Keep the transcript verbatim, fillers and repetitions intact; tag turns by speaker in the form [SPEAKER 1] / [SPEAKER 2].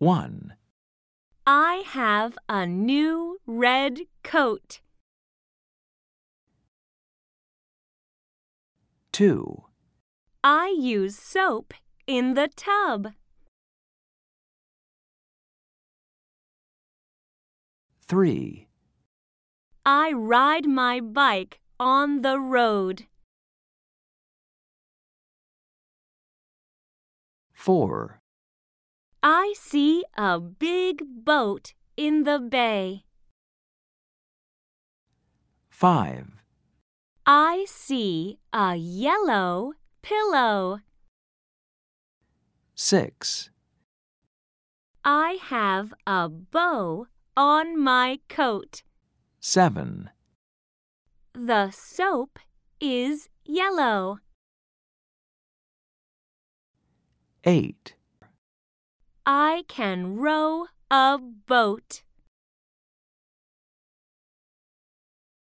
[SPEAKER 1] One.
[SPEAKER 2] I have a new red coat.
[SPEAKER 1] Two.
[SPEAKER 2] I use soap in the tub.
[SPEAKER 1] Three.
[SPEAKER 2] I ride my bike on the road.
[SPEAKER 1] Four.
[SPEAKER 2] I see a big boat in the bay.
[SPEAKER 1] Five.
[SPEAKER 2] I see a yellow pillow.
[SPEAKER 1] Six.
[SPEAKER 2] I have a bow on my coat.
[SPEAKER 1] Seven.
[SPEAKER 2] The soap is yellow.
[SPEAKER 1] Eight.
[SPEAKER 2] I can row a boat.